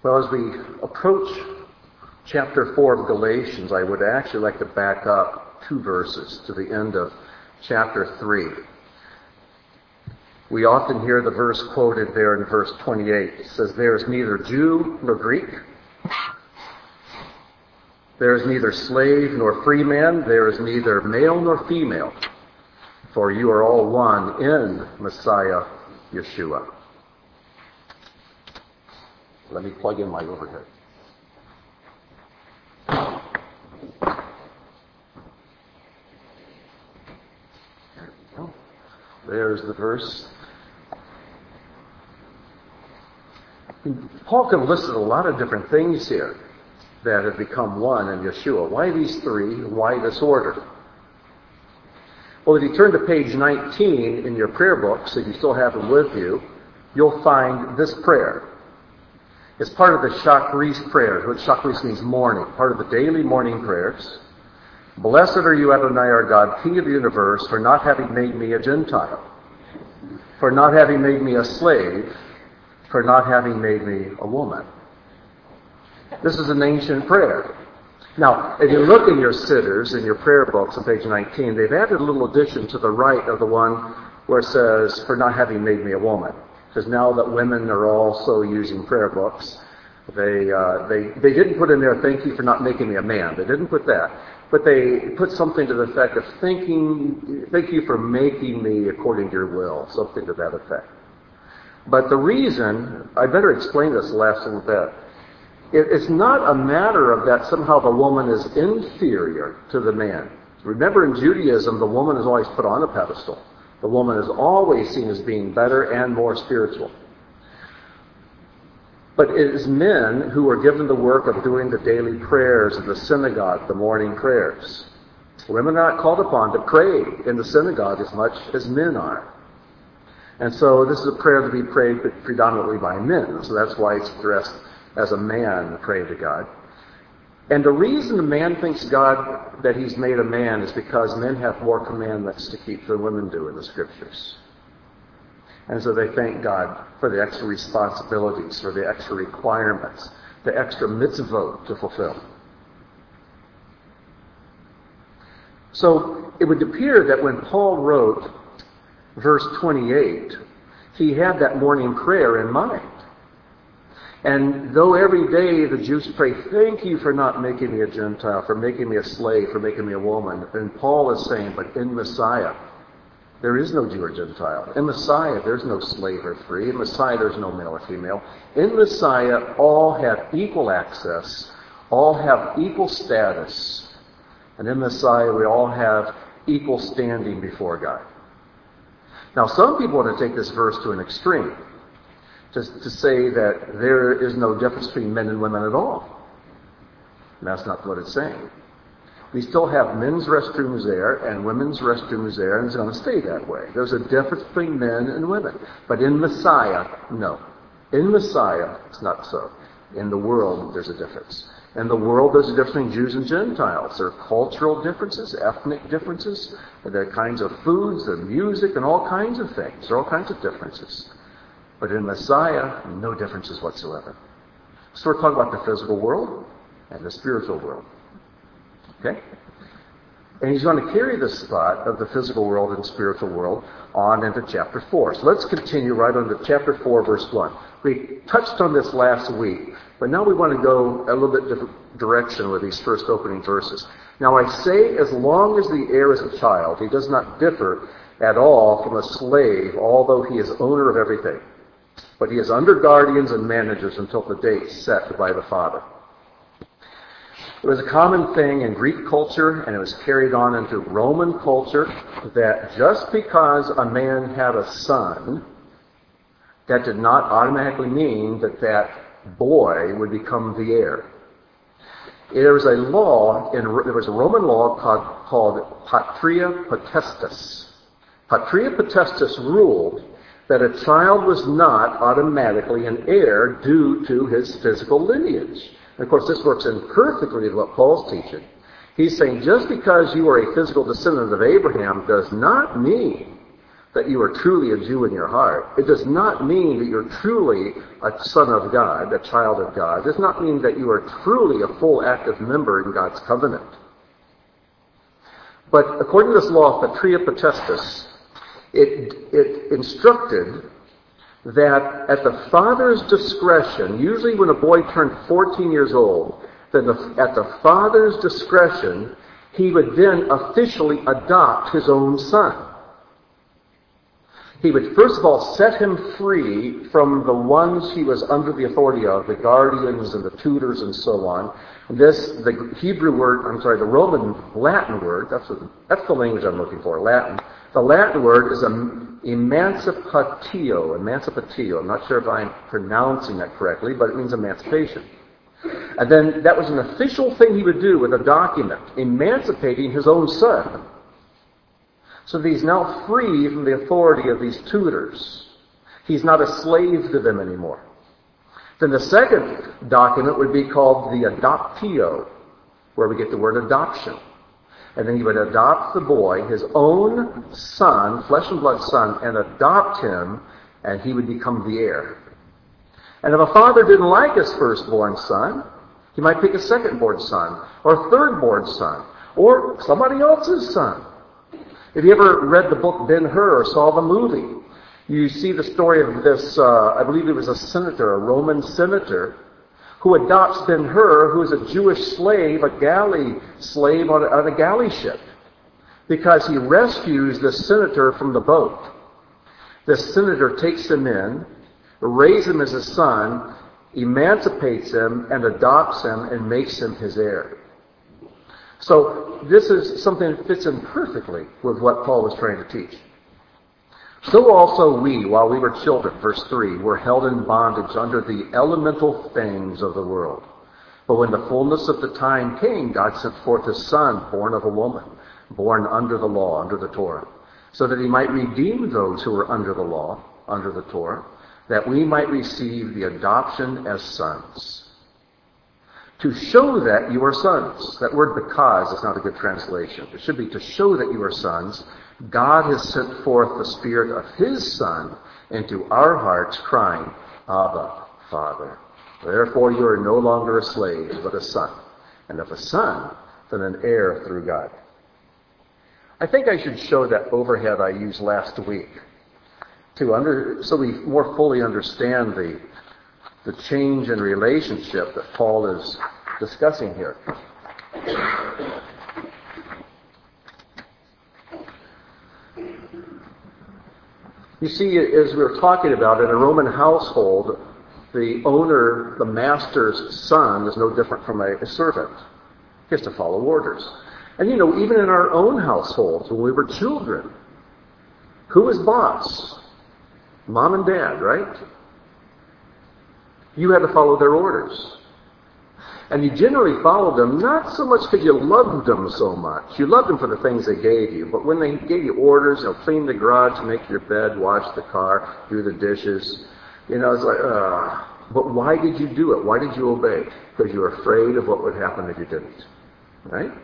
Well, as we approach chapter 4 of Galatians, I would actually like to back up 2 verses to the end of chapter 3. We often hear the verse quoted there in verse 28. It says, "There is neither Jew nor Greek. There is neither slave nor free man. There is neither male nor female. For you are all one in Messiah Yeshua." Let me plug in my overhead. There's the verse. Paul could have listed a lot of different things here that have become one in Yeshua. Why these 3? Why this order? Well, if you turn to page 19 in your prayer books, if you still have them with you, you'll find this prayer. It's part of the Shacharis prayer, which Shacharis means morning, part of the daily morning prayers. "Blessed are you, Adonai our God, King of the universe, for not having made me a Gentile, for not having made me a slave, for not having made me a woman." This is an ancient prayer. Now, if you look in your sitters, in your prayer books on page 19, they've added a little addition to the right of the one where it says, "For not having made me a woman." Because now that women are also using prayer books, they didn't put in there, "Thank you for not making me a man." They didn't put that. But they put something to the effect of, "Thank you for making me according to your will," something to that effect. But the reason, I better explain this last little bit. It's not a matter of that somehow the woman is inferior to the man. Remember, in Judaism, the woman is always put on a pedestal. The woman is always seen as being better and more spiritual. But it is men who are given the work of doing the daily prayers in the synagogue, the morning prayers. Women are not called upon to pray in the synagogue as much as men are. And so this is a prayer to be prayed predominantly by men. So that's why it's addressed as a man praying to God. And the reason a man thanks God that he's made a man is because men have more commandments to keep than women do in the Scriptures. And so they thank God for the extra responsibilities, for the extra requirements, the extra mitzvot to fulfill. So it would appear that when Paul wrote verse 28, he had that morning prayer in mind. And though every day the Jews pray, "Thank you for not making me a Gentile, for making me a slave, for making me a woman," and Paul is saying, but in Messiah, there is no Jew or Gentile. In Messiah, there's no slave or free. In Messiah, there's no male or female. In Messiah, all have equal access. All have equal status. And in Messiah, we all have equal standing before God. Now, some people want to take this verse to an extreme, to say that there is no difference between men and women at all. And that's not what it's saying. We still have men's restrooms there and women's restrooms there, and it's going to stay that way. There's a difference between men and women. But in Messiah, no. In Messiah, it's not so. In the world, there's a difference. In the world, there's a difference between Jews and Gentiles. There are cultural differences, ethnic differences. There are kinds of foods and music and all kinds of things. There are all kinds of differences. But in Messiah, no differences whatsoever. So we're talking about the physical world and the spiritual world. Okay? And he's going to carry this thought of the physical world and spiritual world on into chapter 4. So let's continue right on to chapter 4, verse 1. We touched on this last week, but now we want to go a little bit different direction with these first opening verses. Now I say, as long as the heir is a child, he does not differ at all from a slave, although he is owner of everything. But he is under guardians and managers until the date set by the father. It was a common thing in Greek culture, and it was carried on into Roman culture, that just because a man had a son, that did not automatically mean that that boy would become the heir. There was a Roman law called patria potestas. Patria potestas ruled that a child was not automatically an heir due to his physical lineage. And of course, this works in perfectly with what Paul's teaching. He's saying just because you are a physical descendant of Abraham does not mean that you are truly a Jew in your heart. It does not mean that you're truly a son of God, a child of God. It does not mean that you are truly a full active member in God's covenant. But according to this law of patria potestas, it instructed that at the father's discretion, usually when a boy turned 14 years old, then at the father's discretion, he would then officially adopt his own son. He would first of all set him free from the ones he was under the authority of, the guardians and the tutors and so on. The Hebrew word, the Roman Latin word, that's the language I'm looking for, Latin. The Latin word is emancipatio. I'm not sure if I'm pronouncing that correctly, but it means emancipation. And then that was an official thing he would do with a document, emancipating his own son. So that he's now free from the authority of these tutors. He's not a slave to them anymore. Then the second document would be called the adoptio, where we get the word adoption. And then he would adopt the boy, his own son, flesh and blood son, and adopt him, and he would become the heir. And if a father didn't like his firstborn son, he might pick a second-born son, or a third-born son, or somebody else's son. If you ever read the book Ben-Hur or saw the movie, you see the story of this, I believe he was a senator, a Roman senator, who adopts Ben-Hur, who is a Jewish slave, a galley slave on a galley ship, because he rescues the senator from the boat. The senator takes him in, raises him as a son, emancipates him, and adopts him and makes him his heir. So this is something that fits in perfectly with what Paul was trying to teach. So also we, while we were children, verse 3, were held in bondage under the elemental things of the world. But when the fullness of the time came, God sent forth his Son, born of a woman, born under the law, under the Torah, so that he might redeem those who were under the law, under the Torah, that we might receive the adoption as sons. To show that you are sons. That word because is not a good translation. It should be to show that you are sons. God has sent forth the Spirit of his Son into our hearts, crying, Abba, Father. Therefore you are no longer a slave, but a son. And if a son, then an heir through God. I think I should show that overhead I used last week so we more fully understand the change in relationship that Paul is discussing here. You see, as we were talking about, in a Roman household, the owner, the master's son, is no different from a servant. He has to follow orders. And even in our own households, when we were children, who was boss? Mom and dad, right? You had to follow their orders. And you generally followed them, not so much because you loved them so much. You loved them for the things they gave you. But when they gave you orders, clean the garage, make your bed, wash the car, do the dishes, it's like, But why did you do it? Why did you obey? Because you were afraid of what would happen if you didn't. Right?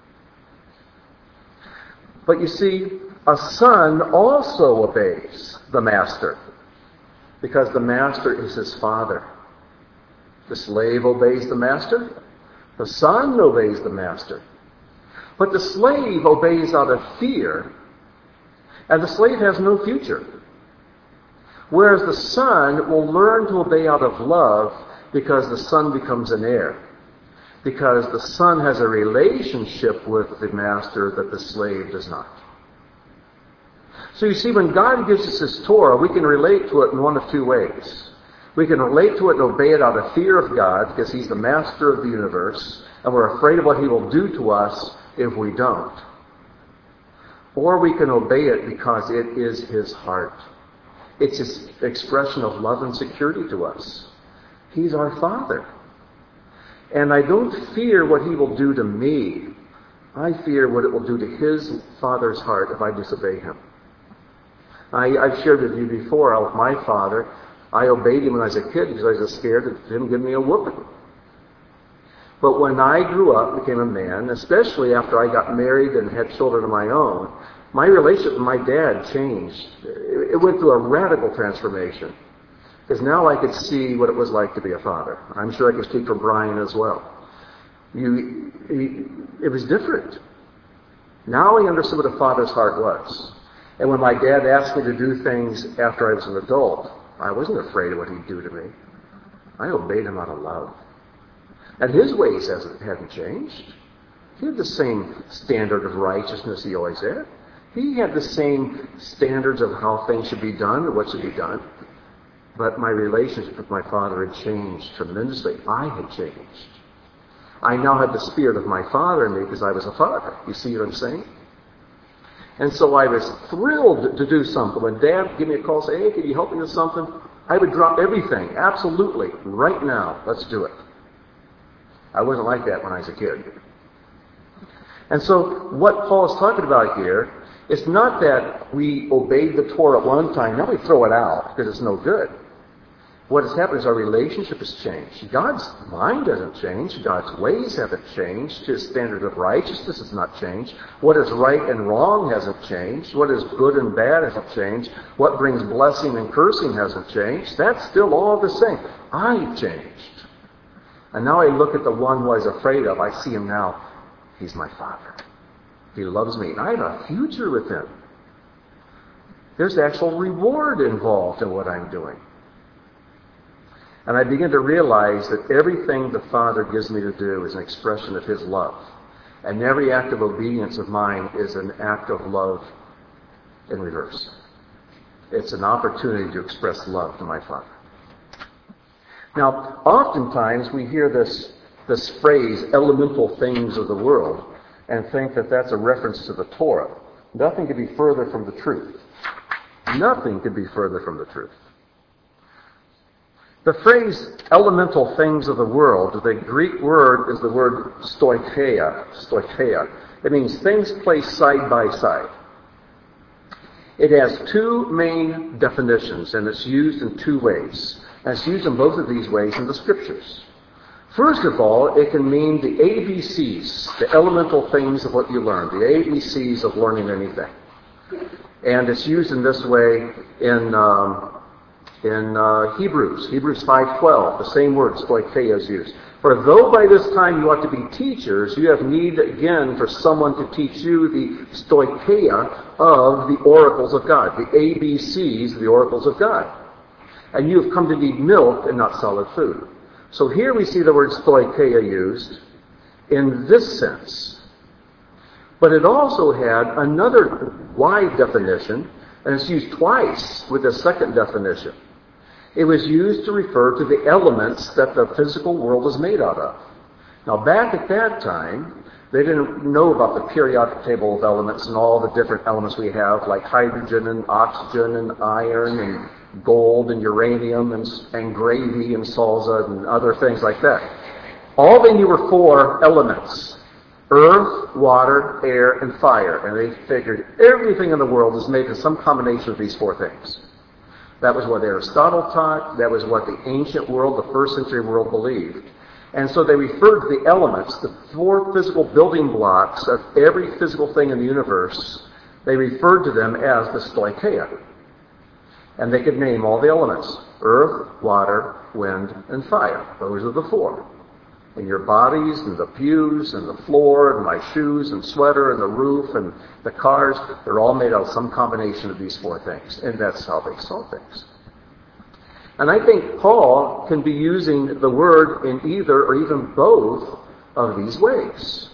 But you see, a son also obeys the master, because the master is his father. The slave obeys the master. The son obeys the master. But the slave obeys out of fear, and the slave has no future. Whereas the son will learn to obey out of love, because the son becomes an heir. Because the son has a relationship with the master that the slave does not. So you see, when God gives us his Torah, we can relate to it in one of two ways. We can relate to it and obey it out of fear of God, because he's the master of the universe, and we're afraid of what he will do to us if we don't. Or we can obey it because it is his heart. It's his expression of love and security to us. He's our Father. And I don't fear what he will do to me. I fear what it will do to his Father's heart if I disobey him. I've shared with you before, with my father, I obeyed him when I was a kid because I was scared of him giving me a whooping. But when I grew up, became a man, especially after I got married and had children of my own, My relationship with my dad changed. It went through a radical transformation. Because now I could see what it was like to be a father. I'm sure I can speak for Brian as well. It was different. Now I understood what a father's heart was. And when my dad asked me to do things after I was an adult, I wasn't afraid of what he'd do to me. I obeyed him out of love. And his ways hadn't changed. He had the same standard of righteousness he always had. He had the same standards of how things should be done or what should be done. But my relationship with my father had changed tremendously. I had changed. I now had the spirit of my father in me because I was a father. You see what I'm saying? And so I was thrilled to do something. When Dad would give me a call and say, hey, can you help me with something? I would drop everything. Absolutely. Right now. Let's do it. I wasn't like that when I was a kid. And so what Paul is talking about here, it's not that we obeyed the Torah at one time, now we throw it out because it's no good. What has happened is our relationship has changed. God's mind hasn't changed. God's ways haven't changed. His standard of righteousness has not changed. What is right and wrong hasn't changed. What is good and bad hasn't changed. What brings blessing and cursing hasn't changed. That's still all the same. I've changed. And now I look at the one who I was afraid of. I see him now. He's my father. He loves me. I have a future with him. There's actual reward involved in what I'm doing. And I begin to realize that everything the Father gives me to do is an expression of his love. And every act of obedience of mine is an act of love in reverse. It's an opportunity to express love to my Father. Now, oftentimes we hear this phrase, elemental things of the world, and think that that's a reference to the Torah. Nothing could be further from the truth. Nothing could be further from the truth. The phrase elemental things of the world, the Greek word is the word stoicheia. It means things placed side by side. It has two main definitions, and it's used in two ways. And it's used in both of these ways in the Scriptures. First of all, it can mean the ABCs, the elemental things of what you learn, the ABCs of learning anything. And it's used in this way in Hebrews 5:12, the same word, stoicheia, is used. For though by this time you ought to be teachers, you have need again for someone to teach you the stoicheia of the oracles of God, the ABCs of the oracles of God. And you have come to need milk and not solid food. So here we see the word stoicheia used in this sense. But it also had another wide definition, and it's used twice with a second definition. It was used to refer to the elements that the physical world is made out of. Now, back at that time, they didn't know about the periodic table of elements and all the different elements we have, like hydrogen and oxygen and iron and gold and uranium and gravy and salsa and other things like that. All they knew were four elements: earth, water, air, and fire. And they figured everything in the world is made of some combination of these four things. That was what Aristotle taught. That was what the ancient world, the first century world, believed. And so they referred to the elements, the four physical building blocks of every physical thing in the universe. They referred to them as the stoicheia. And they could name all the elements: earth, water, wind, and fire. Those are the four. And your bodies, and the pews, and the floor, and my shoes, and sweater, and the roof, and the cars, they're all made out of some combination of these four things. And that's how they saw things. And I think Paul can be using the word in either or even both of these ways.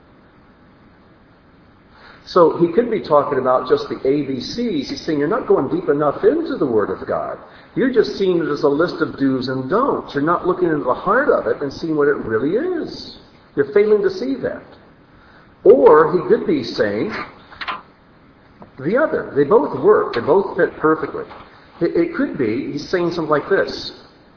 So he could be talking about just the ABCs. He's saying you're not going deep enough into the Word of God. You're just seeing it as a list of do's and don'ts. You're not looking into the heart of it and seeing what it really is. You're failing to see that. Or he could be saying the other. They both work. They both fit perfectly. It could be he's saying something like this.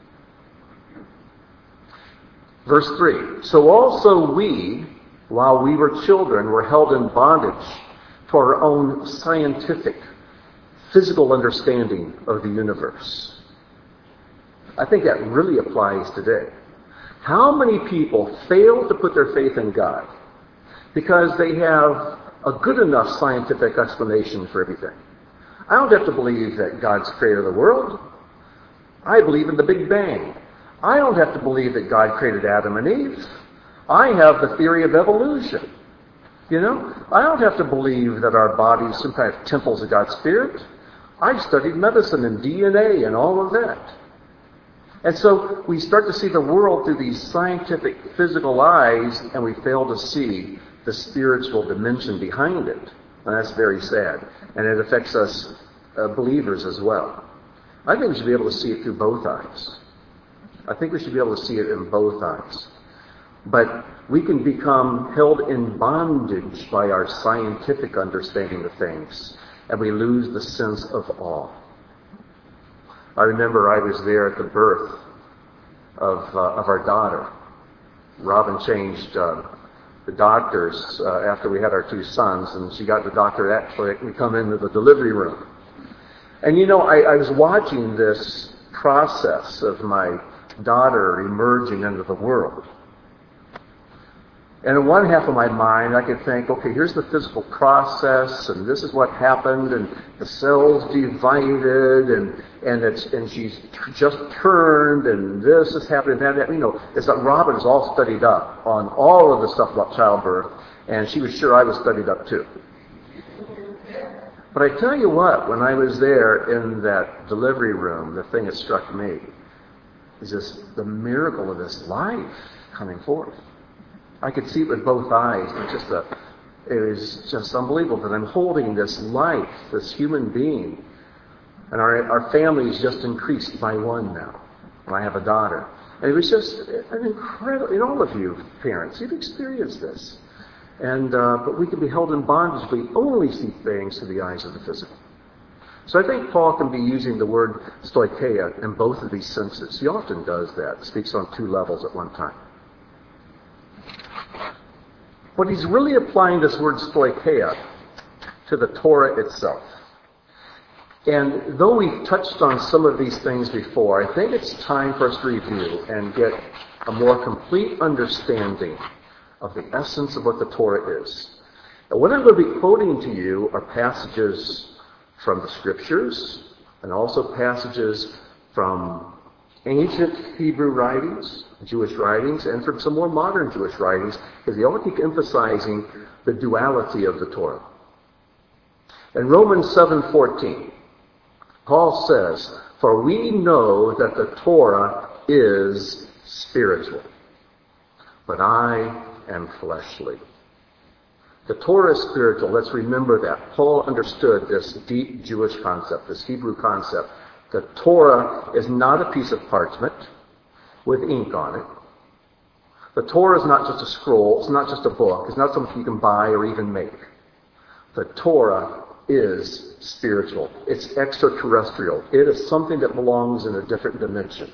Verse 3. So also we, while we were children, were held in bondage to our own scientific, physical understanding of the universe. I think that really applies today. How many people fail to put their faith in God because they have a good enough scientific explanation for everything. I don't have to believe that God's created the world. I believe in the Big Bang. I don't have to believe that God created Adam and Eve. I have the theory of evolution. You know, I don't have to believe that our bodies are some kind of temples of God's Spirit. I've studied medicine and DNA and all of that. And so we start to see the world through these scientific, physical eyes, and we fail to see the spiritual dimension behind it. And that's very sad. And it affects us believers as well. I think we should be able to see it through both eyes. I think we should be able to see it in both eyes. But we can become held in bondage by our scientific understanding of things, and we lose the sense of awe. I remember I was there at the birth of our daughter. Robin changed the doctors after we had our two sons, and she got the doctor actually we come into the delivery room. And you know, I was watching this process of my daughter emerging into the world. And in one half of my mind, I could think, okay, here's the physical process, and this is what happened, and the cells divided, and she's just turned, and this is happening, and that. You know, it's that Robin is all studied up on all of the stuff about childbirth, and she was sure I was studied up too. But I tell you what, when I was there in that delivery room, the thing that struck me is the miracle of this life coming forth. I could see it with both eyes. It was just unbelievable that I'm holding this life, this human being. And our family is just increased by one now. And I have a daughter. And it was just an incredible, and all of you parents, you've experienced this. And but we can be held in bondage if we only see things through the eyes of the physical. So I think Paul can be using the word stoicheia in both of these senses. He often does that, speaks on two levels at one time. But he's really applying this word stoicheia to the Torah itself. And though we've touched on some of these things before, I think it's time for us to review and get a more complete understanding of the essence of what the Torah is. And what I'm going to be quoting to you are passages from the Scriptures and also passages from ancient Hebrew writings, Jewish writings, and from some more modern Jewish writings, because they all keep emphasizing the duality of the Torah. In Romans 7:14, Paul says, "For we know that the Torah is spiritual, but I am fleshly." The Torah is spiritual. Let's remember that. Paul understood this deep Jewish concept, this Hebrew concept. The Torah is not a piece of parchment with ink on it. The Torah is not just a scroll. It's not just a book. It's not something you can buy or even make. The Torah is spiritual. It's extraterrestrial. It is something that belongs in a different dimension.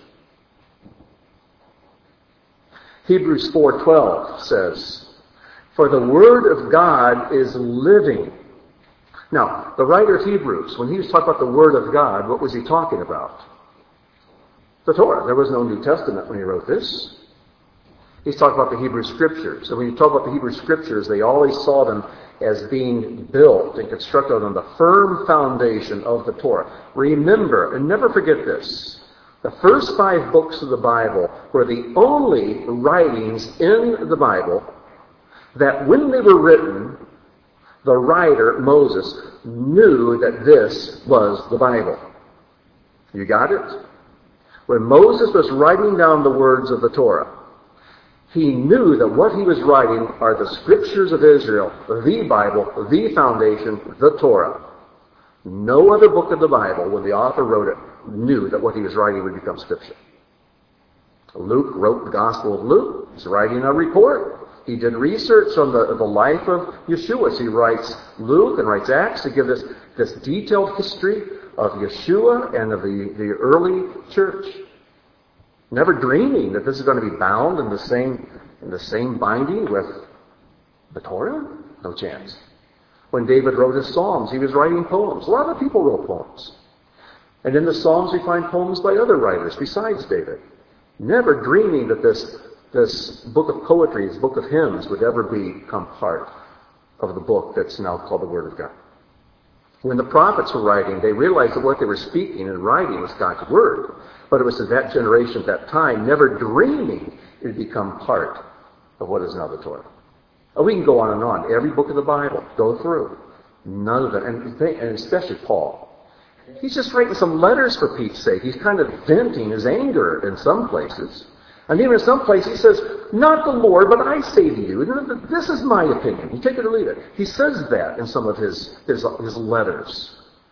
Hebrews 4:12 says, "For the word of God is living." Now, the writer of Hebrews, when he was talking about the Word of God, what was he talking about? The Torah. There was no New Testament when he wrote this. He's talking about the Hebrew Scriptures. And when you talk about the Hebrew Scriptures, they always saw them as being built and constructed on the firm foundation of the Torah. Remember, and never forget this, the first 5 books of the Bible were the only writings in the Bible that when they were written, the writer, Moses, knew that this was the Bible. You got it? When Moses was writing down the words of the Torah, he knew that what he was writing are the Scriptures of Israel, the Bible, the foundation, the Torah. No other book of the Bible, when the author wrote it, knew that what he was writing would become Scripture. Luke wrote the Gospel of Luke. He's writing a report. He did research on the life of Yeshua. So he writes Luke and writes Acts to give this detailed history of Yeshua and of the early church. Never dreaming that this is going to be bound in the same binding with the Torah? No chance. When David wrote his Psalms, he was writing poems. A lot of people wrote poems. And in the Psalms we find poems by other writers besides David. Never dreaming that this book of poetry, this book of hymns, would ever become part of the book that's now called the Word of God. When the prophets were writing, they realized that what they were speaking and writing was God's Word. But it was to that generation at that time, never dreaming it had become part of what is now the Torah. We can go on and on. Every book of the Bible, go through. None of it. And especially Paul. He's just writing some letters for Pete's sake. He's kind of venting his anger in some places. And even in some places he says, not the Lord, but I say to you. This is my opinion. You take it or leave it. He says that in some of his letters.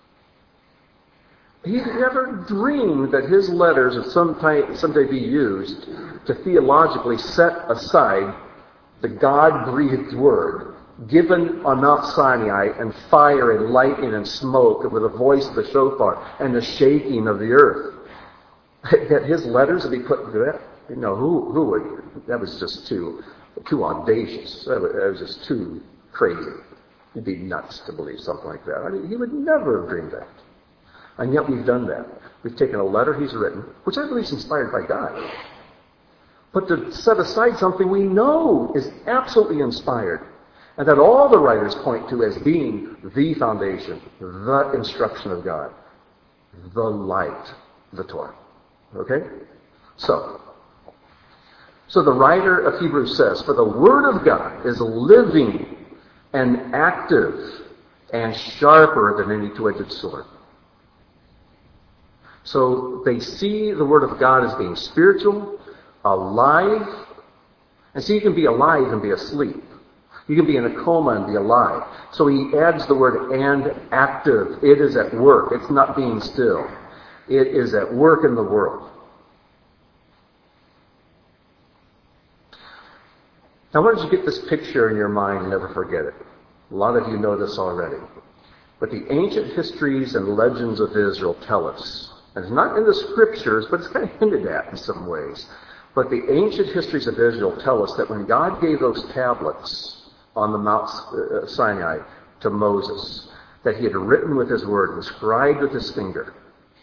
He never dreamed that his letters would someday be used to theologically set aside the God-breathed Word given on Mount Sinai, and fire and lightning and smoke, and with the voice of the shofar and the shaking of the earth. That his letters would be put to that? You know, who would? That was just too audacious. That was just too crazy. You'd be nuts to believe something like that. I mean, he would never have dreamed that. And yet we've done that. We've taken a letter he's written, which I believe is inspired by God, but to set aside something we know is absolutely inspired, and that all the writers point to as being the foundation, the instruction of God, the light, the Torah. Okay? So the writer of Hebrews says, for the Word of God is living and active and sharper than any two-edged sword. So they see the Word of God as being spiritual, alive. And see, you can be alive and be asleep. You can be in a coma and be alive. So he adds the word and active. It is at work. It's not being still. It is at work in the world. Now, I want you to get this picture in your mind and never forget it. A lot of you know this already. But the ancient histories and legends of Israel tell us, and it's not in the scriptures, but it's kind of hinted at in some ways, but the ancient histories of Israel tell us that when God gave those tablets on the Mount Sinai to Moses, that he had written with his word, inscribed with his finger.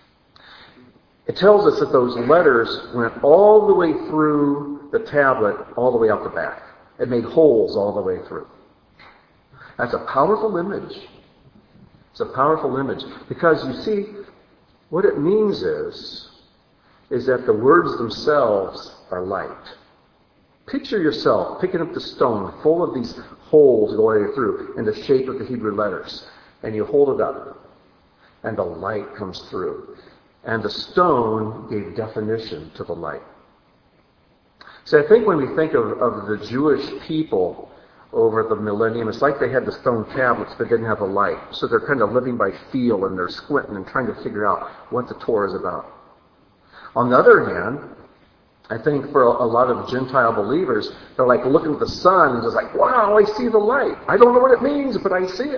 It tells us that those letters went all the way through the tablet, all the way out the back. It made holes all the way through. That's a powerful image. It's a powerful image. Because you see, what it means is that the words themselves are light. Picture yourself picking up the stone full of these holes going through in the shape of the Hebrew letters. And you hold it up. And the light comes through. And the stone gave definition to the light. So I think when we think of the Jewish people over the millennium, it's like they had the stone tablets but didn't have a light. So they're kind of living by feel, and they're squinting and trying to figure out what the Torah is about. On the other hand, I think for a lot of Gentile believers, they're like looking at the sun and just like, wow, I see the light. I don't know what it means, but I see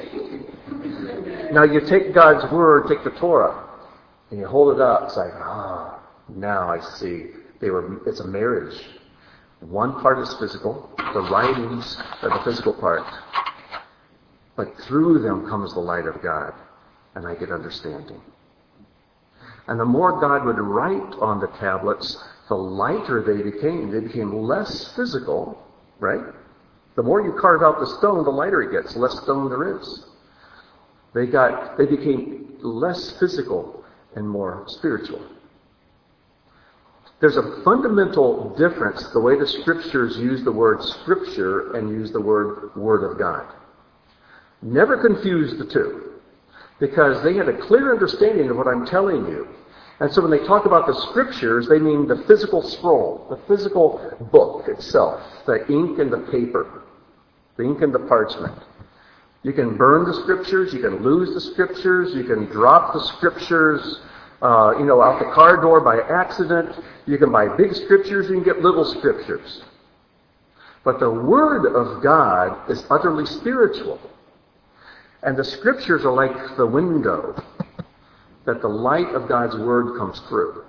it. Now you take God's word, take the Torah, and you hold it up. It's like, now I see. It's a marriage. One part is physical. The writings are the physical part. But through them comes the light of God. And I get understanding. And the more God would write on the tablets, the lighter they became. They became less physical, right? The more you carve out the stone, the lighter it gets. The less stone there is. They became less physical and more spiritual. There's a fundamental difference the way the scriptures use the word scripture and use the word Word of God. Never confuse the two, because they had a clear understanding of what I'm telling you. And so when they talk about the scriptures, they mean the physical scroll, the physical book itself, the ink and the paper, the ink and the parchment. You can burn the scriptures, you can lose the scriptures, you can drop the scriptures, out the car door by accident. You can buy big scriptures, you can get little scriptures. But the Word of God is utterly spiritual. And the scriptures are like the window that the light of God's Word comes through.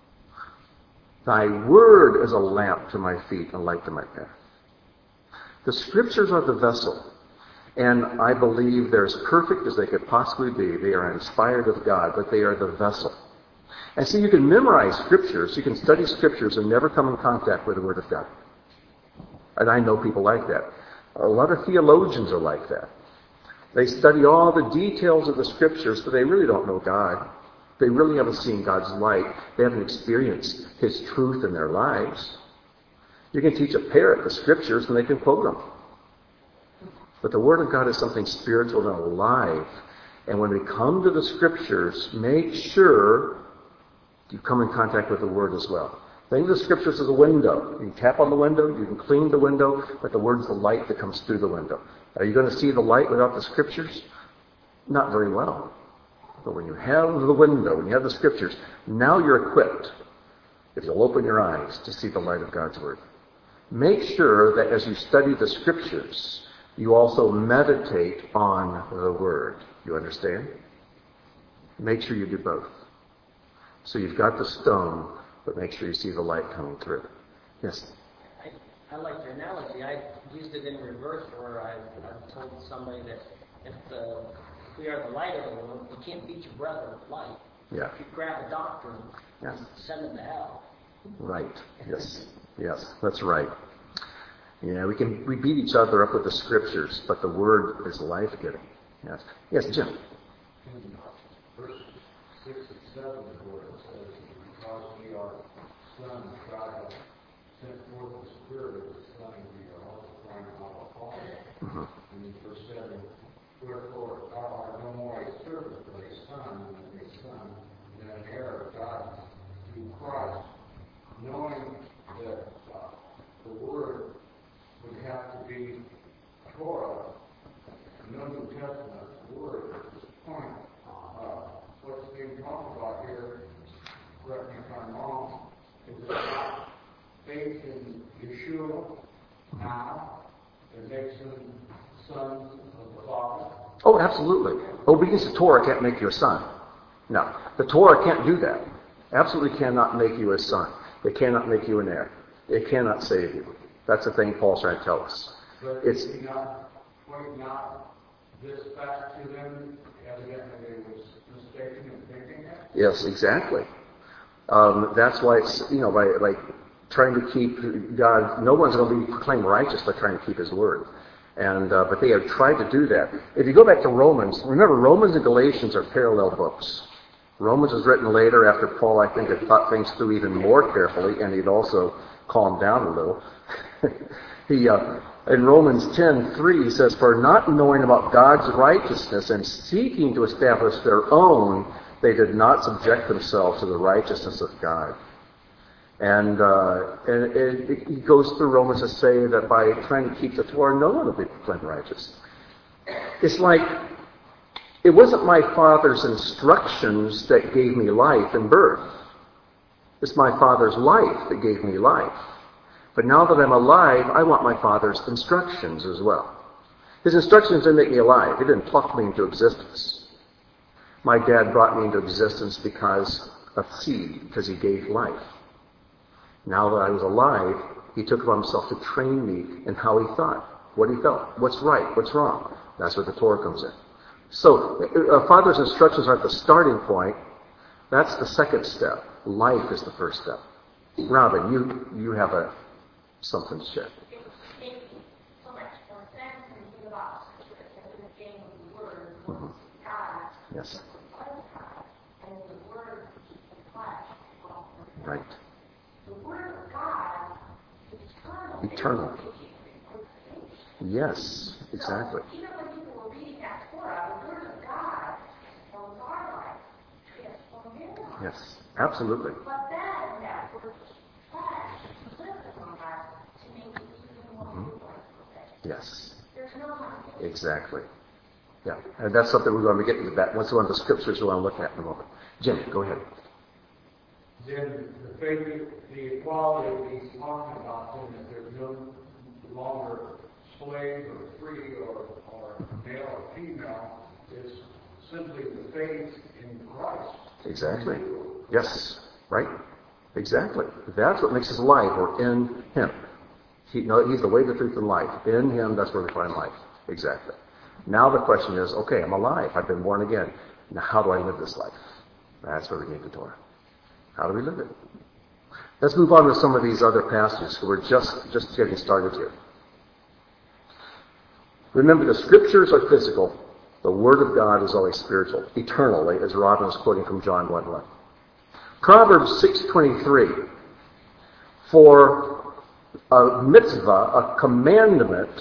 Thy Word is a lamp to my feet and a light to my path. The scriptures are the vessel. And I believe they're as perfect as they could possibly be. They are inspired of God, but they are the vessel. And so you can memorize scriptures, you can study scriptures and never come in contact with the Word of God. And I know people like that. A lot of theologians are like that. They study all the details of the Scriptures, but they really don't know God. They really haven't seen God's light. They haven't experienced His truth in their lives. You can teach a parrot the Scriptures and they can quote them. But the Word of God is something spiritual and alive. And when we come to the Scriptures, make sure you come in contact with the Word as well. Think of the Scriptures as a window. You can tap on the window, you can clean the window, but the Word's the light that comes through the window. Are you going to see the light without the Scriptures? Not very well. But when you have the window, when you have the Scriptures, now you're equipped, if you'll open your eyes, to see the light of God's Word. Make sure that as you study the Scriptures, you also meditate on the Word. You understand? Make sure you do both. So you've got the stone, but make sure you see the light coming through. Yes? I like your analogy. I used it in reverse, where I've told somebody that if we are the light of the world, you can't beat your brother with light. Yeah. If you grab a doctor and send him to hell. Right. Yes. Yes, that's right. Yeah, we beat each other up with the Scriptures, but the Word is life-giving. Yes. Yes, Jim. Verse 6 and 7 is where it says, because we are sons, God has sent forth the Spirit of the Son, and we are also crying out, our Father. And in verse 7, wherefore thou art no more a servant, but a son, and a son, and an heir of God through Christ, knowing that the Word would have to be Torah, no New Testament Word at this point. What's being talked about here, correct me if I'm wrong, is about faith in Yeshua now that makes them sons of the Father. Oh, absolutely. Obedience to Torah can't make you a son. No. The Torah can't do that. Absolutely cannot make you a son. It cannot make you an heir. It cannot save you. That's the thing Paul's trying to tell us. But It's did he not point out this back to them? Evidently they was mistaken in thinking that. Yes, exactly. That's why it's, by trying to keep God, no one's going to be proclaimed righteous by trying to keep His Word. And but they have tried to do that. If you go back to Romans, remember Romans and Galatians are parallel books. Romans was written later after Paul, I think, had thought things through even more carefully, and he'd also calmed down a little. In Romans 10:3, he says, for not knowing about God's righteousness and seeking to establish their own, they did not subject themselves to the righteousness of God. And it goes through Romans to say that by trying to keep the Torah, no one will be proclaimed righteous. It's like, it wasn't my Father's instructions that gave me life and birth. It's my Father's life that gave me life. But now that I'm alive, I want my Father's instructions as well. His instructions didn't make me alive. He didn't pluck me into existence. My dad brought me into existence because of seed, because he gave life. Now that I was alive, he took upon himself to train me in how he thought, what he felt, what's right, what's wrong. That's where the Torah comes in. So, a Father's instructions aren't the starting point. That's the second step. Life is the first step. Robin, you have something to share. It makes so much more sense when you think about Scripture as in the beginning of the Word was God. Yes. Was God. And the Word became flesh. Right. The Word of God is eternal. Eternal. Yes, exactly. So even when people were reading that Torah, the Word of God was our life. Transformed their life. Yes, absolutely. But then that Word flesh lived on us to make it even more important. Yes, There's no one. exactly. Yeah, and that's something we're going to get into that. What's one of the scriptures we want to look at in a moment. Jim, go ahead. Then the faith, the equality that he's talking about, then that there's no longer slave or free or male or female, is simply the faith in Christ. Exactly. Yes, right? Exactly. That's what makes us alive. We're in Him. He's the way, the truth, and life. In Him, that's where we find life. Exactly. Now the question is, okay, I'm alive. I've been born again. Now how do I live this life? That's where we need the Torah. How do we live it? Let's move on to some of these other passages. We're just getting started here. Remember, the Scriptures are physical. The Word of God is always spiritual, eternally, as Robin was quoting from John 1:1. Proverbs 6:23. For a mitzvah, a commandment,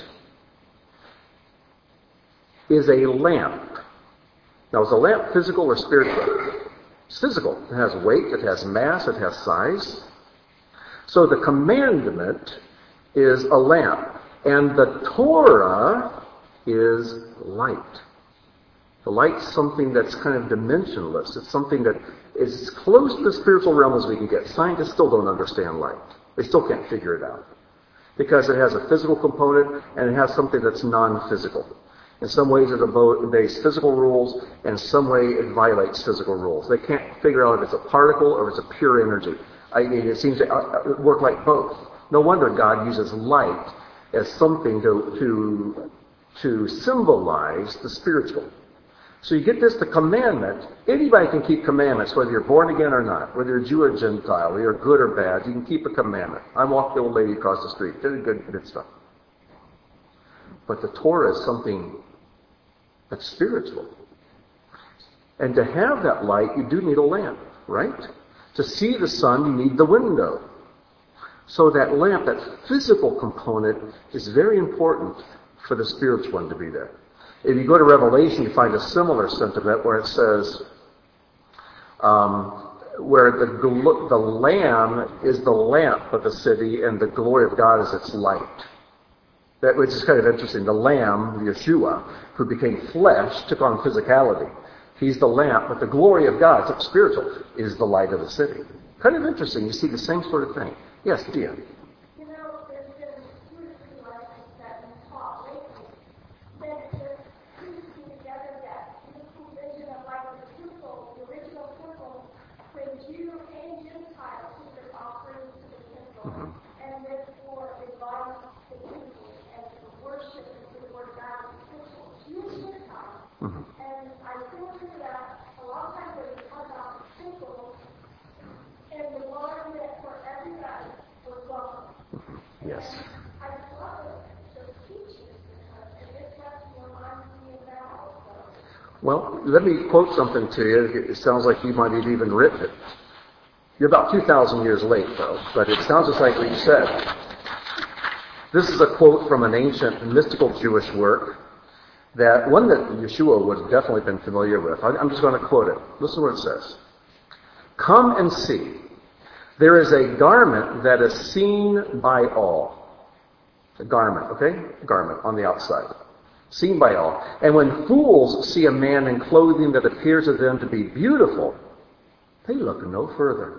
is a lamp. Now, is a lamp physical or spiritual? It's physical. It has weight, it has mass, it has size. So the commandment is a lamp. And the Torah is light. The light's something that's kind of dimensionless. It's something that is as close to the spiritual realm as we can get. Scientists still don't understand light. They still can't figure it out. Because it has a physical component and it has something that's non-physical. In some ways it obeys physical rules, and in some way it violates physical rules. They can't figure out if it's a particle or if it's a pure energy. It seems to work like both. No wonder God uses light as something to symbolize the spiritual. So you get this, the commandment. Anybody can keep commandments, whether you're born again or not, whether you're Jew or Gentile, whether you're good or bad. You can keep a commandment. I walked the old lady across the street. Did good stuff. But the Torah is something that's spiritual. And to have that light, you do need a lamp, right? To see the sun, you need the window. So that lamp, that physical component, is very important for the spiritual one to be there. If you go to Revelation, you find a similar sentiment where it says, where the Lamb is the lamp of the city and the glory of God is its light. That, which is kind of interesting. The Lamb, Yeshua, who became flesh, took on physicality. He's the lamp, but the glory of God, it's spiritual, is the light of the city. Kind of interesting. You see the same sort of thing. Yes, Dia. You know, there's been 2 or 3 lessons that we taught lately that just seems to be together that this vision of like the temple, the original temple, when Jew and Gentile put their offerings to the temple, and therefore it binds the temple and the worship and the word of God in the temple. Jew and Gentile. And I still think that a lot of times when we talk about the temple and the water that for everybody was welcome. Yes. I love the teachings because it just reminds me of that also. Well, let me quote something to you. It sounds like you might have even written it. You're about 2,000 years late, though, but it sounds just like what you said. This is a quote from an ancient mystical Jewish work, that one that Yeshua would have definitely been familiar with. I'm just going to quote it. Listen to what it says. Come and see. There is a garment that is seen by all. A garment, okay? A garment on the outside. Seen by all. And when fools see a man in clothing that appears to them to be beautiful, they look no further.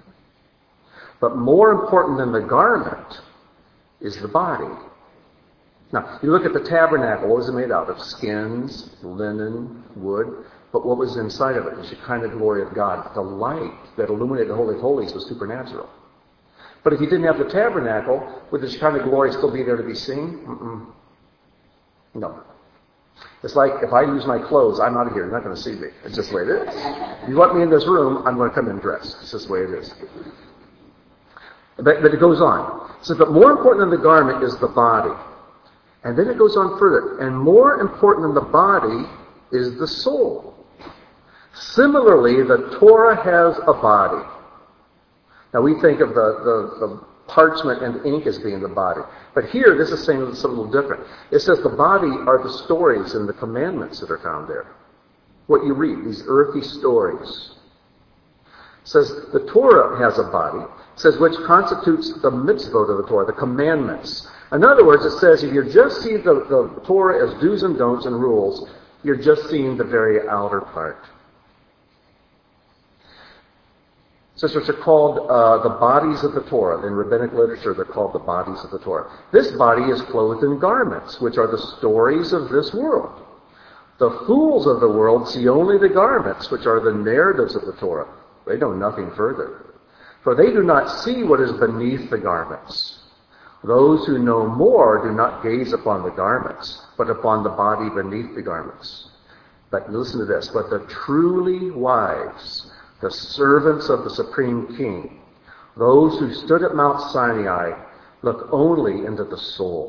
But more important than the garment is the body. Now, you look at the tabernacle. What was it made out of? Skins, linen, wood. But what was inside of it? The Shekinah glory of God. The light that illuminated the Holy of Holies was supernatural. But if you didn't have the tabernacle, would the Shekinah glory still be there to be seen? No. It's like if I lose my clothes, I'm out of here. You're not going to see me. It's just the way it is. You want me in this room, I'm going to come in dressed. It's just the way it is. But it goes on. So, but more important than the garment is the body. And then it goes on further. And more important than the body is the soul. Similarly, the Torah has a body. Now we think of the parchment and ink as being the body. But here, this is saying something a little different. It says the body are the stories and the commandments that are found there. What you read, these earthy stories. It says the Torah has a body. It says which constitutes the mitzvot of the Torah, the commandments. In other words, it says if you just see the Torah as do's and don'ts and rules, you're just seeing the very outer part. Sisters are called the bodies of the Torah. In rabbinic literature, they're called the bodies of the Torah. This body is clothed in garments, which are the stories of this world. The fools of the world see only the garments, which are the narratives of the Torah. They know nothing further. For they do not see what is beneath the garments. Those who know more do not gaze upon the garments, but upon the body beneath the garments. But listen to this. But the truly wise, the servants of the Supreme King, those who stood at Mount Sinai, look only into the soul,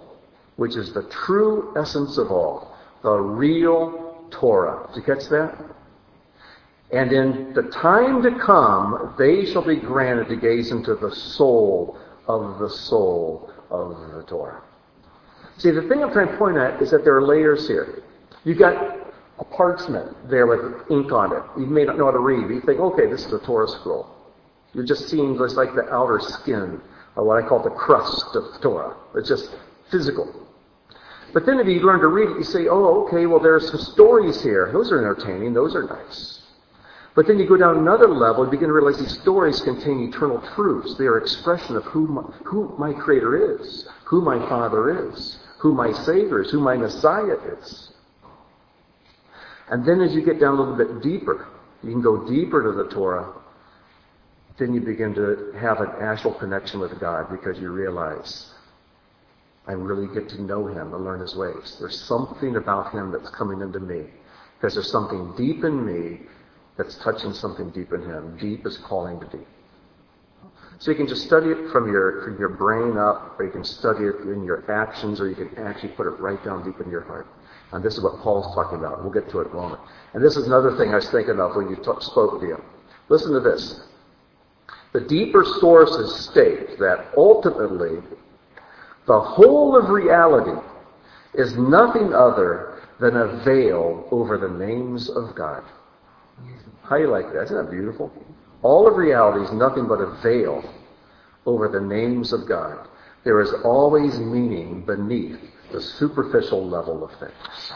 which is the true essence of all, the real Torah. Did you catch that? And in the time to come, they shall be granted to gaze into the soul of the Torah. See, the thing I'm trying to point at is that there are layers here. You've got a parchment there with ink on it. You may not know how to read, but you think, okay, this is a Torah scroll. You're just seeing just like the outer skin, or what I call the crust of Torah. It's just physical. But then if you learn to read it, you say, oh, okay, well, there are some stories here. Those are entertaining. Those are nice. But then you go down another level and begin to realize these stories contain eternal truths. They are expression of who my Creator is, who my Father is, who my Savior is, who my Messiah is. And then as you get down a little bit deeper, you can go deeper to the Torah, then you begin to have an actual connection with God because you realize, I really get to know Him and learn His ways. There's something about Him that's coming into me because there's something deep in me that's touching something deep in Him. Deep is calling to deep. So you can just study it from your brain up, or you can study it in your actions, or you can actually put it right down deep in your heart. And this is what Paul's talking about. We'll get to it in a moment. And this is another thing I was thinking of when you spoke to you. Listen to this. The deeper sources state that ultimately the whole of reality is nothing other than a veil over the names of God. How do you like that? Isn't that beautiful? All of reality is nothing but a veil over the names of God. There is always meaning beneath the superficial level of things.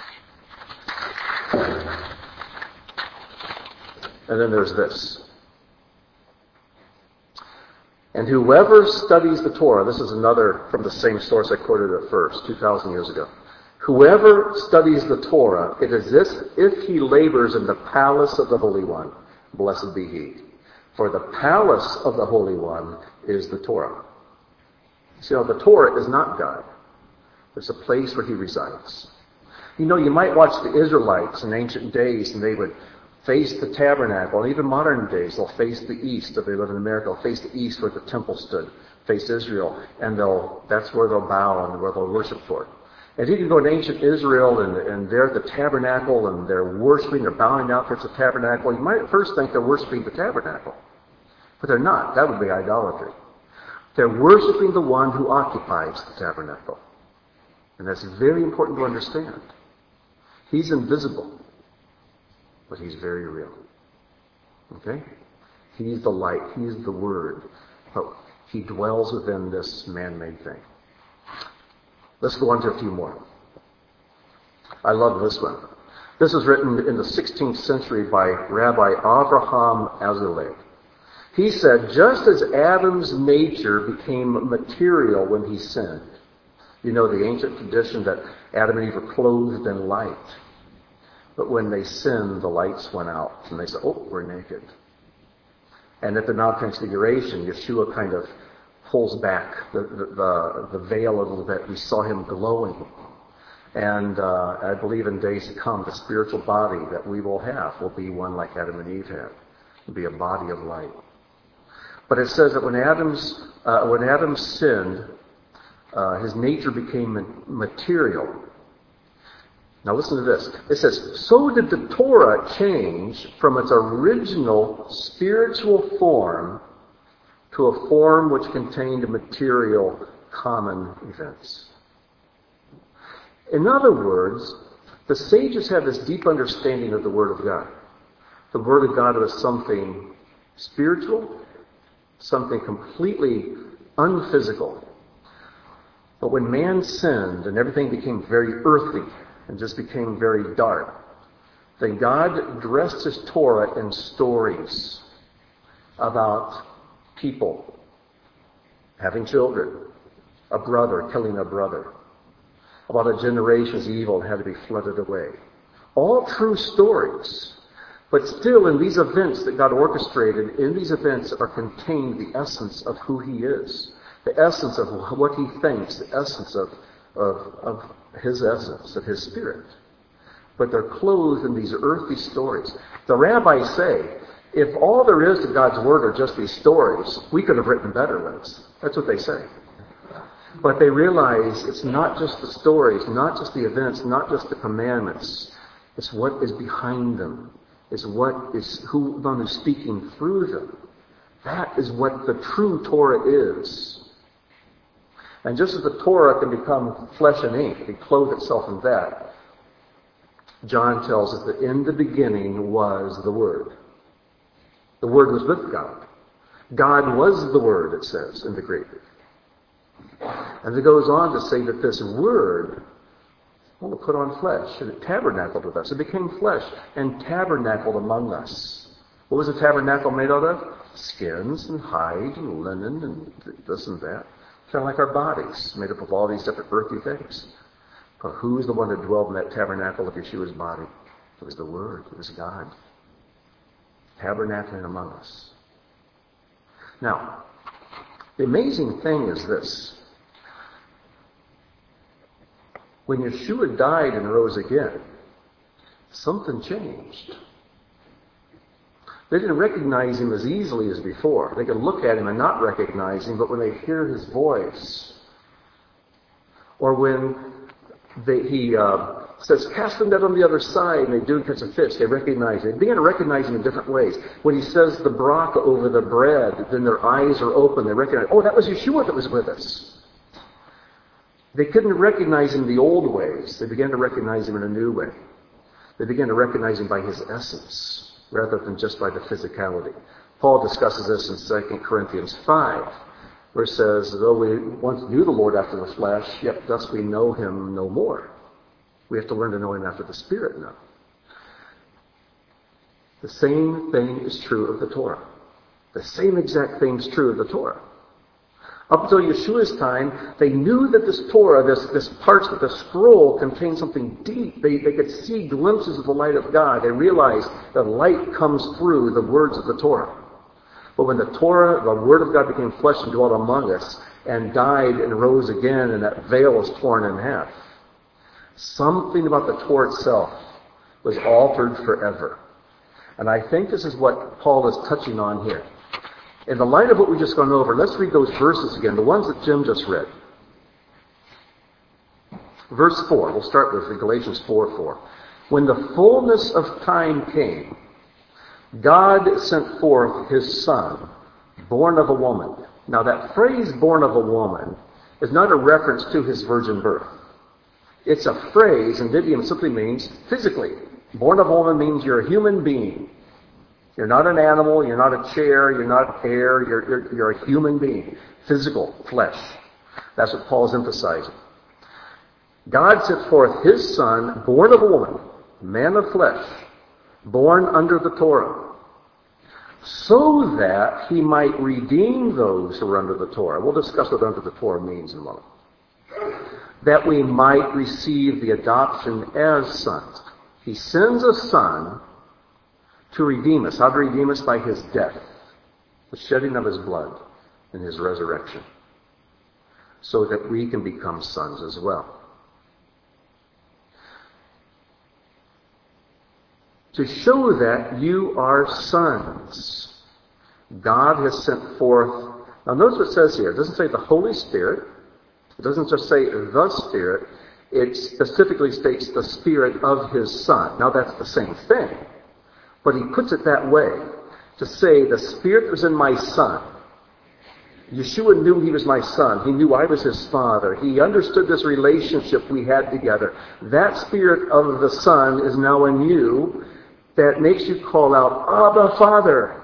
And then there's this. And whoever studies the Torah, this is another from the same source I quoted at first, 2,000 years ago. Whoever studies the Torah, it is as if he labors in the palace of the Holy One. Blessed be he. For the palace of the Holy One is the Torah. See, the Torah is not God. It's a place where He resides. You know, you might watch the Israelites in ancient days, and they would face the tabernacle. And even modern days, they'll face the east. If they live in America, they'll face the east where the temple stood, face Israel, and that's where they'll bow and where they'll worship for. And you can go to ancient Israel, and they're at the tabernacle, and they're worshiping, they're bowing down towards the tabernacle. You might at first think they're worshiping the tabernacle, but they're not. That would be idolatry. They're worshiping the one who occupies the tabernacle. And that's very important to understand. He's invisible, but He's very real. Okay? He's the light. He's the Word. But He dwells within this man-made thing. Let's go on to a few more. I love this one. This was written in the 16th century by Rabbi Avraham Azulay. He said, just as Adam's nature became material when he sinned, you know the ancient tradition that Adam and Eve were clothed in light. But when they sinned, the lights went out, and they said, oh, we're naked. And at the Mount Transfiguration, Yeshua kind of pulls back the veil a little bit. We saw Him glowing. And I believe in days to come, the spiritual body that we will have will be one like Adam and Eve had. It will be a body of light. But it says that when Adam sinned, his nature became material. Now listen to this. It says, so did the Torah change from its original spiritual form to a form which contained material common events. In other words, the sages have this deep understanding of the Word of God. The Word of God was something spiritual, something completely unphysical. But when man sinned and everything became very earthy and just became very dark, then God dressed His Torah in stories about people having children, a brother killing a brother, about a generation's evil and had to be flooded away. All true stories. But still, in these events that God orchestrated, in these events are contained the essence of who He is, the essence of what He thinks, the essence of His essence, of His Spirit. But they're clothed in these earthly stories. The rabbis say, if all there is to God's Word are just these stories, we could have written better ones. That's what they say. But they realize it's not just the stories, not just the events, not just the commandments. It's what is behind them. It's what is who one is speaking through them. That is what the true Torah is. And just as the Torah can become flesh and ink, it can clothe itself in that, John tells us that in the beginning was the Word. The Word was with God. God was the Word, it says in the Greek. And it goes on to say that this Word put on flesh, and it tabernacled with us. It became flesh and tabernacled among us. What was the tabernacle made out of? Skins and hide and linen and this and that. Kind of like our bodies, made up of all these different earthy things. But who is the one that dwelled in that tabernacle of Yeshua's body? It was the Word. It was God. Tabernacling among us. Now, the amazing thing is this. When Yeshua died and rose again, something changed. They didn't recognize him as easily as before. They could look at him and not recognize him, but when they hear his voice, or when he says, cast the net on the other side, and they do catch a fish, they recognize him. They begin to recognize him in different ways. When he says the bracha over the bread, then their eyes are open. They recognize, oh, that was Yeshua that was with us. They couldn't recognize him the old ways. They began to recognize him in a new way. They began to recognize him by his essence, rather than just by the physicality. Paul discusses this in 2 Corinthians 5, where it says, though we once knew the Lord after the flesh, yet thus we know him no more. We have to learn to know him after the Spirit now. The same thing is true of the Torah. The same exact thing is true of the Torah. Up until Yeshua's time, they knew that this Torah, this parts of the scroll contained something deep. They could see glimpses of the light of God. They realized that light comes through the words of the Torah. But when the Torah, the Word of God, became flesh and dwelt among us and died and rose again, and that veil was torn in half, something about the Torah itself was altered forever. And I think this is what Paul is touching on here. In the light of what we've just gone over, let's read those verses again, the ones that Jim just read. Verse 4, we'll start with Galatians 4:4. When the fullness of time came, God sent forth his Son, born of a woman. Now that phrase, born of a woman, is not a reference to his virgin birth. It's a phrase, and idiom simply means physically. Born of a woman means you're a human being. You're not an animal, you're not a chair, you're not air, you're a human being. Physical, flesh. That's what Paul's emphasizing. God sent forth his Son, born of a woman, man of flesh, born under the Torah, so that he might redeem those who are under the Torah. We'll discuss what under the Torah means in a moment. That we might receive the adoption as sons. He sends a Son to redeem us. How to redeem us? By his death, the shedding of his blood, and his resurrection, so that we can become sons as well. To show that you are sons, God has sent forth. Now notice what it says here. It doesn't say the Holy Spirit. It doesn't just say the Spirit. It specifically states the Spirit of his Son. Now that's the same thing. But he puts it that way, to say the Spirit was in my Son. Yeshua knew he was my Son. He knew I was his Father. He understood this relationship we had together. That Spirit of the Son is now in you, that makes you call out, Abba, Father.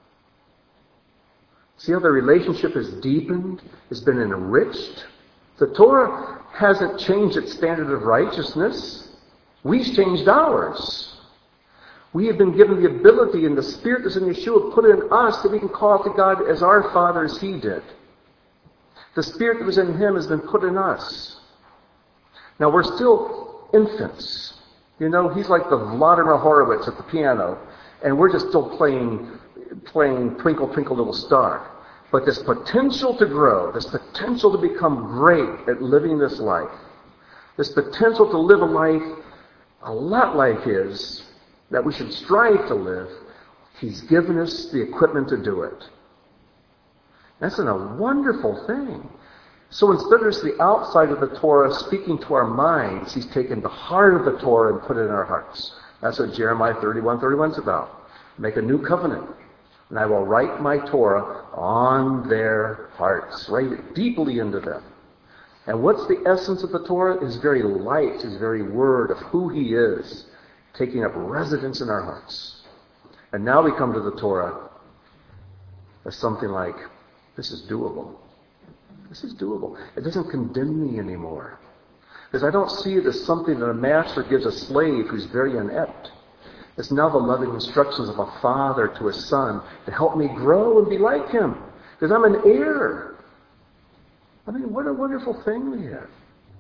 See how the relationship is deepened, has been enriched? The Torah hasn't changed its standard of righteousness. We've changed ours. We have been given the ability, and the Spirit that's in Yeshua put in us, that we can call out to God as our Father as he did. The Spirit that was in him has been put in us. Now we're still infants. You know, he's like the Vladimir Horowitz at the piano, and we're just still playing Twinkle, Twinkle, Little Star. But this potential to grow, this potential to become great at living this life, this potential to live a life a lot like his, that we should strive to live, he's given us the equipment to do it. That's a wonderful thing. So instead of just the outside of the Torah speaking to our minds, he's taken the heart of the Torah and put it in our hearts. That's what Jeremiah 31:31 is about. Make a new covenant, and I will write my Torah on their hearts. Write it deeply into them. And what's the essence of the Torah? His very light, his very word of who he is, taking up residence in our hearts. And now we come to the Torah as something like, this is doable. This is doable. It doesn't condemn me anymore. Because I don't see it as something that a master gives a slave who's very inept. It's now the loving instructions of a father to a son to help me grow and be like him. Because I'm an heir. I mean, what a wonderful thing we have.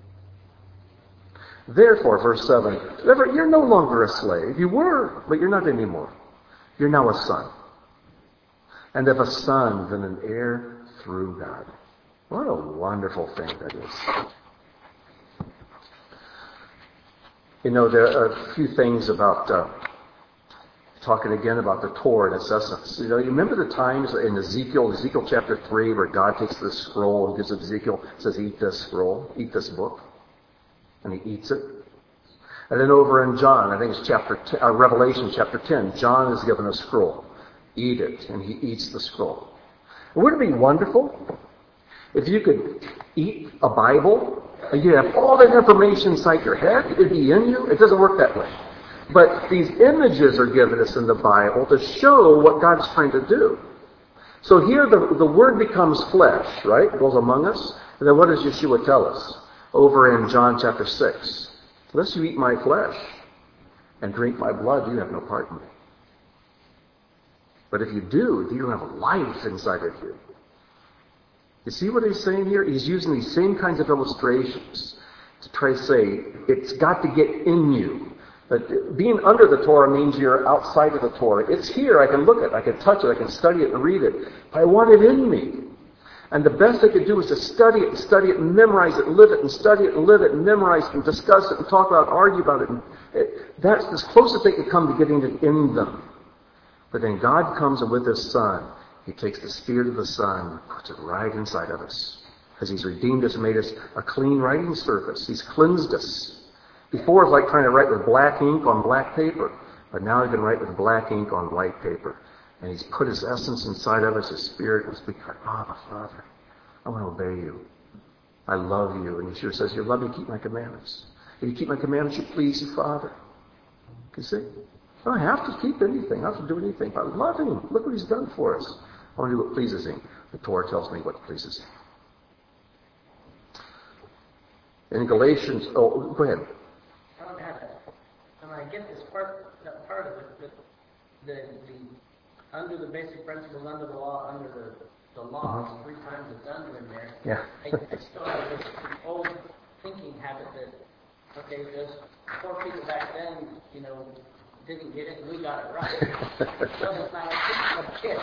Therefore, verse 7, you're no longer a slave. You were, but you're not anymore. You're now a son. And if a son, then an heir through God. What a wonderful thing that is. You know, there are a few things about talking again about the Torah and its essence. You know, you remember the times in Ezekiel chapter 3, where God takes this scroll and gives Ezekiel, says, eat this scroll, eat this book. And he eats it. And then over in John, I think it's Revelation chapter 10, John is given a scroll. Eat it. And he eats the scroll. Wouldn't it be wonderful if you could eat a Bible and you have all that information inside your head? It'd be in you. It doesn't work that way. But these images are given us in the Bible to show what God's trying to do. So here the Word becomes flesh, right? It goes among us. And then what does Yeshua tell us? Over in John chapter 6. Unless you eat my flesh and drink my blood, you have no part in me. But if you do, you have life inside of you. You see what he's saying here? He's using these same kinds of illustrations to try to say, it's got to get in you. But being under the Torah means you're outside of the Torah. It's here. I can look at it. I can touch it. I can study it and read it. But I want it in me. And the best I could do is to study it and memorize it and live it and study it and live it and memorize it and discuss it and talk about it and argue about it. And that's as close as they could come to getting it in them. But then God comes and with His Son, He takes the Spirit of the Son and puts it right inside of us. Because He's redeemed us and made us a clean writing surface. He's cleansed us. Before it was like trying to write with black ink on black paper. But now you can write with black ink on white paper. And He's put His essence inside of us, His Spirit, and speak like, Father, I want to obey you. I love you. And Yeshua says, you love me, keep my commandments. If you keep my commandments, you please you, Father. You see? I don't have to keep anything. I don't have to do anything. I love Him. Look what He's done for us. I want to do what pleases Him. The Torah tells me what pleases Him. In Galatians, go ahead. I don't have it. And I get this part of it, the under the basic principles, under the law, under the law, 3 times it's under in there. Yeah. I still have this old thinking habit that, okay, those poor people back then, didn't get it, and we got it right. So it's not a kid.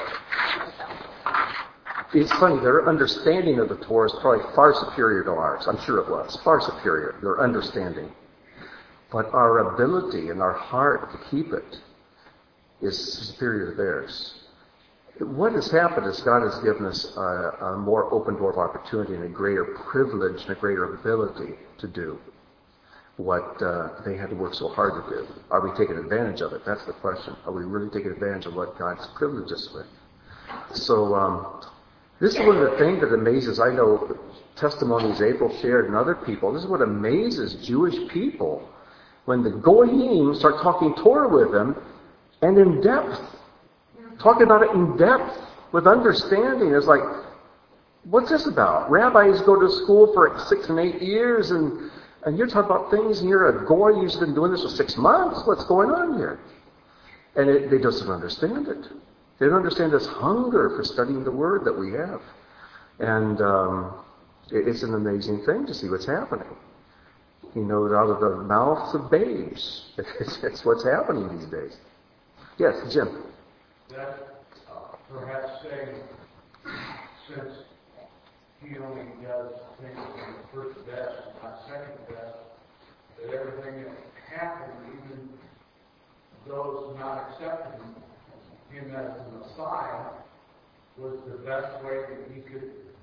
It's funny, their understanding of the Torah is probably far superior to ours. I'm sure it was. Far superior, their understanding. But our ability and our heart to keep it is superior to theirs. What has happened is God has given us a more open door of opportunity and a greater privilege and a greater ability to do what they had to work so hard to do. Are we taking advantage of it? That's the question. Are we really taking advantage of what God's privileged us with? So this is one of the things that amazes, I know testimonies April shared and other people, this is what amazes Jewish people when the Goyim start talking Torah with them and in depth. Talking about it in depth with understanding. It's like, what's this about? Rabbis go to school for 6 and 8 years and you're talking about things and you're a Goy, you've been doing this for 6 months. What's going on here? And they just don't understand it. They don't understand this hunger for studying the Word that we have. And it's an amazing thing to see what's happening. Out of the mouths of babes. It's what's happening these days. Yes, Jim. That perhaps saying, since he only does things in the first best, not second best, that everything that happened, even those not accepting Him as the Messiah, was the best way that He could reach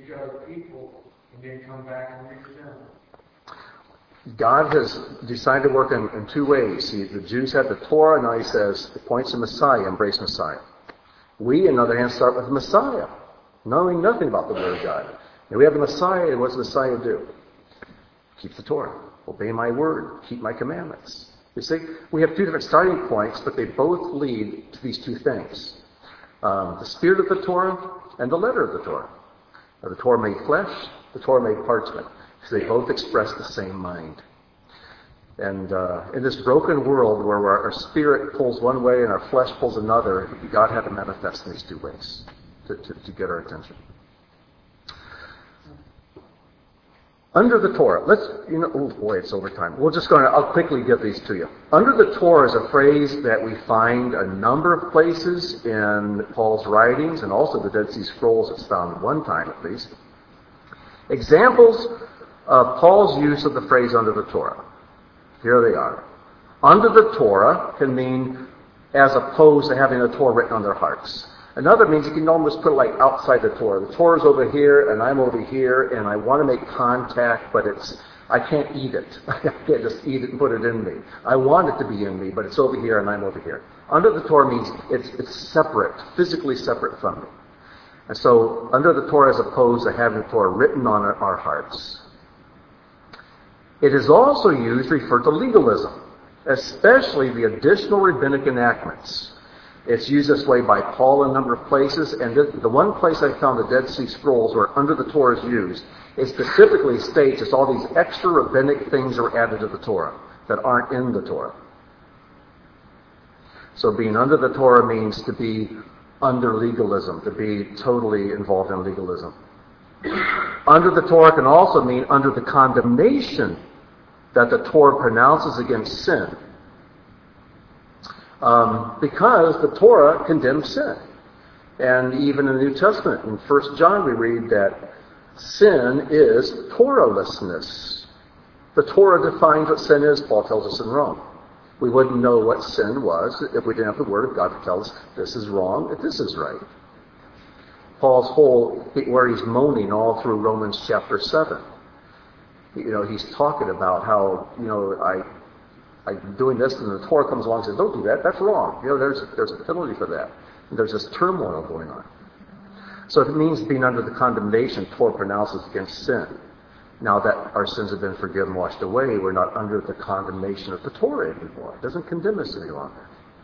teach other people, and then come back and reach them. God has decided to work in two ways. The Jews had the Torah, now he says, it points to Messiah, embrace Messiah. We, on the other hand, start with Messiah, knowing nothing about the Word of God. And we have the Messiah, and what does Messiah do? Keep the Torah, obey my word, keep my commandments. You see, we have two different starting points, but they both lead to these two things. The spirit of the Torah and the letter of the Torah. The Torah made flesh, the Torah made parchment. So they both express the same mind. And in this broken world where our spirit pulls one way and our flesh pulls another, God had to manifest in these two ways to get our attention. Under the Torah, it's overtime. I'll quickly give these to you. Under the Torah is a phrase that we find a number of places in Paul's writings and also the Dead Sea Scrolls. It's found one time at least. Examples of Paul's use of the phrase under the Torah. Here they are. Under the Torah can mean as opposed to having the Torah written on their hearts. Another means you can almost put it like outside the Torah. The Torah's over here and I'm over here and I want to make contact, but I can't eat it. I can't just eat it and put it in me. I want it to be in me, but it's over here and I'm over here. Under the Torah means it's separate, physically separate from me. And so under the Torah as opposed to having the Torah written on our hearts. It is also used to refer to legalism, especially the additional rabbinic enactments. It's used this way by Paul in a number of places, and the one place I found the Dead Sea Scrolls where under the Torah is used, it specifically states it's all these extra rabbinic things that were added to the Torah that aren't in the Torah. So being under the Torah means to be under legalism, to be totally involved in legalism. Under the Torah can also mean under the condemnation that the Torah pronounces against sin. Because the Torah condemns sin. And even in the New Testament, in 1 John, we read that sin is Torahlessness. The Torah defines what sin is, Paul tells us in Rome. We wouldn't know what sin was if we didn't have the Word of God to tell us this is wrong, if this is right. Paul's where he's moaning all through Romans chapter 7. He's talking about how, I'm doing this, and the Torah comes along and says, don't do that, that's wrong. There's a penalty for that. And there's this turmoil going on. So it means being under the condemnation Torah pronounces against sin. Now that our sins have been forgiven, washed away, we're not under the condemnation of the Torah anymore. It doesn't condemn us any longer.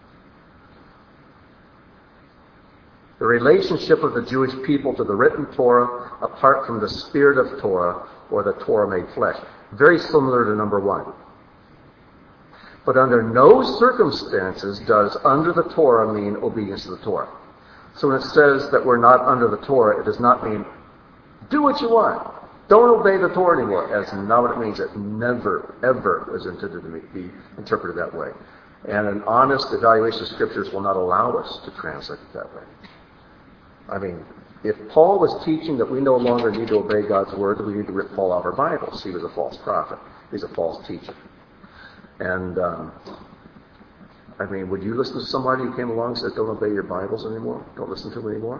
The relationship of the Jewish people to the written Torah apart from the spirit of Torah or the Torah made flesh. Very similar to number 1. But under no circumstances does under the Torah mean obedience to the Torah. So when it says that we're not under the Torah, it does not mean do what you want. Don't obey the Torah anymore. That's not what it means. It never, ever was intended to be interpreted that way. And an honest evaluation of Scriptures will not allow us to translate it that way. I mean, if Paul was teaching that we no longer need to obey God's Word, that we need to rip Paul out of our Bibles. He was a false prophet. He's a false teacher. And, would you listen to somebody who came along and said, don't obey your Bibles anymore? Don't listen to them anymore?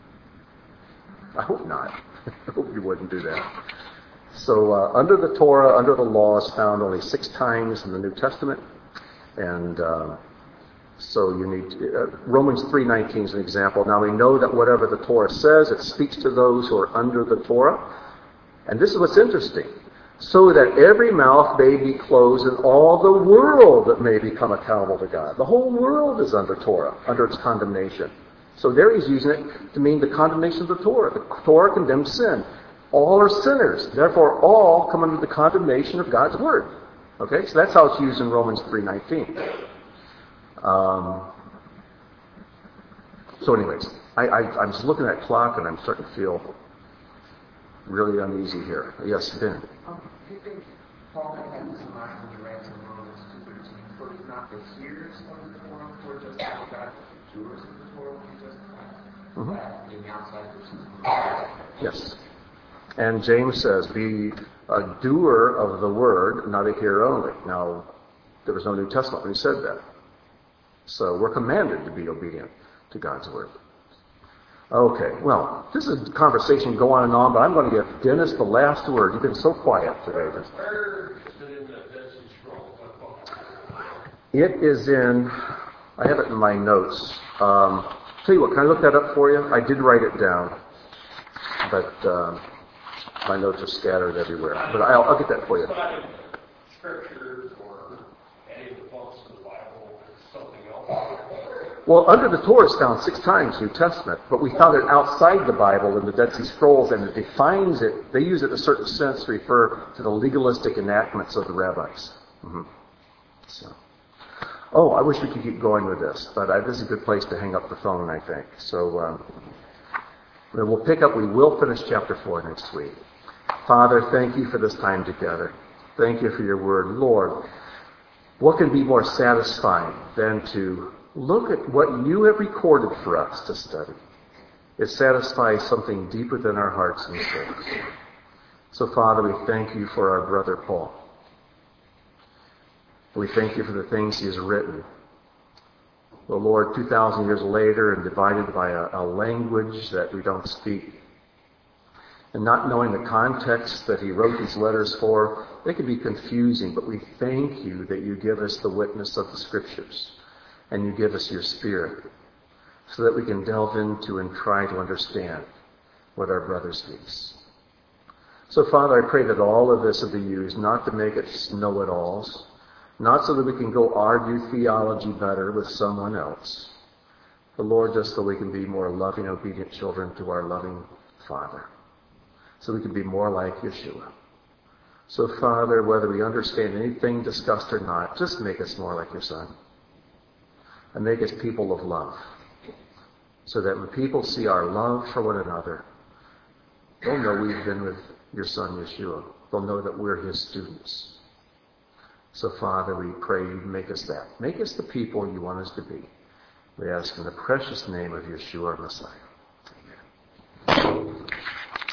I hope not. I hope you wouldn't do that. So under the Torah, under the law is found only 6 times in the New Testament. And so you need Romans 3:19 is an example. Now we know that whatever the Torah says, it speaks to those who are under the Torah. And this is what's interesting. So that every mouth may be closed and all the world may become accountable to God. The whole world is under Torah, under its condemnation. So there he's using it to mean the condemnation of the Torah. The Torah condemns sin. All are sinners. Therefore, all come under the condemnation of God's Word. Okay? So that's how it's used in Romans 3:19. So anyways, I'm just looking at that clock and I'm starting to feel really uneasy here. Yes, Ben. Do you think Paul may have this in mind when he writes in Romans 2:13, for it's not the hearers of the Torah who are justified, but the doers of the Torah will be justified? In the outsiders. Yes. And James says, be a doer of the word, not a hearer only. Now, there was no New Testament when he said that. So we're commanded to be obedient to God's word. Okay, well, this is a conversation going on, but I'm going to give Dennis the last word. You've been so quiet today. Where is it in the Dead Sea Scrolls? It is in, I have it in my notes. Tell you what, can I look that up for you? I did write it down, but my notes are scattered everywhere. But I'll get that for you. It's not in the scriptures or any of the books of the Bible. It's something else. Well, under the Torah is found 6 times, New Testament, but we found it outside the Bible in the Dead Sea Scrolls, and it defines it. They use it in a certain sense to refer to the legalistic enactments of the rabbis. So, I wish we could keep going with this, but this is a good place to hang up the phone, I think. So, we'll pick up. We will finish chapter 4 next week. Father, thank you for this time together. Thank you for your word. Lord, what can be more satisfying than to look at what you have recorded for us to study? It satisfies something deep within our hearts and souls. So, Father, we thank you for our brother Paul. We thank you for the things he has written. Well, Lord, 2,000 years later and divided by a language that we don't speak, and not knowing the context that he wrote these letters for, they can be confusing, but we thank you that you give us the witness of the Scriptures. And you give us your Spirit so that we can delve into and try to understand what our brother speaks. So, Father, I pray that all of this will be used not to make us know-it-alls, not so that we can go argue theology better with someone else, but, Lord, just so we can be more loving, obedient children to our loving Father, so we can be more like Yeshua. So, Father, whether we understand anything discussed or not, just make us more like your Son. And make us people of love, so that when people see our love for one another, they'll know we've been with your Son, Yeshua. They'll know that we're his students. So, Father, we pray you make us that. Make us the people you want us to be. We ask in the precious name of Yeshua, our Messiah. Amen.